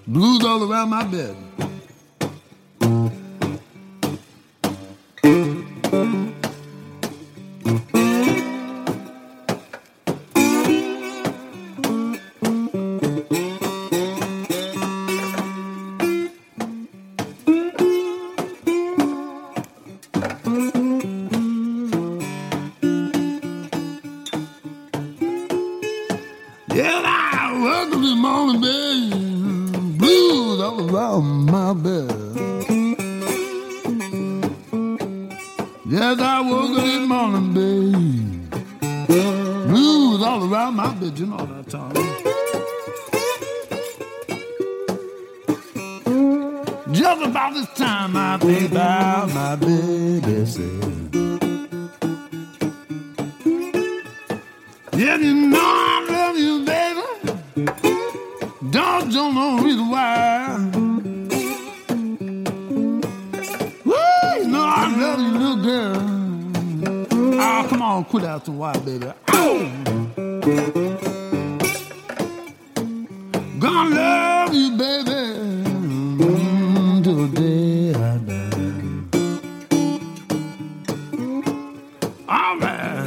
blues all around my bed. Yeah, I woke up this morning, baby, blues all around my bed. Yes, I woke up this morning, baby, blues all around my bed. You know that time. Just about this time, I think about my baby said, yeah, you know I love you, baby. Don't know reason why. Woo, you know I love you, little girl. Oh, come on, quit out some why, baby. Ow! Gonna love you, baby, till the day I die. All right.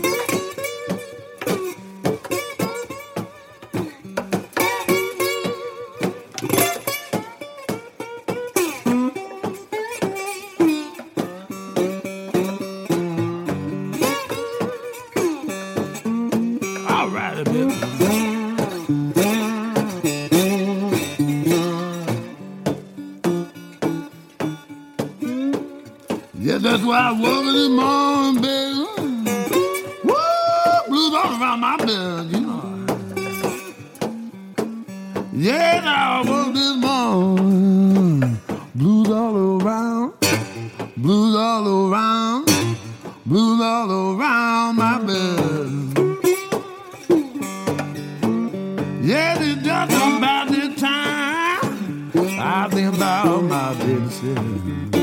All right, baby. Yeah, that's why I woke up this morning, baby. Woo, blues all around my bed, you know. Yeah, I woke this morning. Blues all around, blues all around, blues all around my bed. Yeah, it's just about this time I think about my baby.